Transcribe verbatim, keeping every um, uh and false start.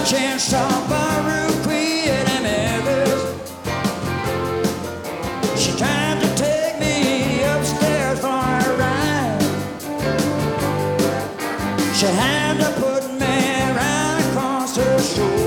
Can't stop Baruch Queen and Memphis. She tried to take me upstairs for a ride. She had to put me right across her shoulder.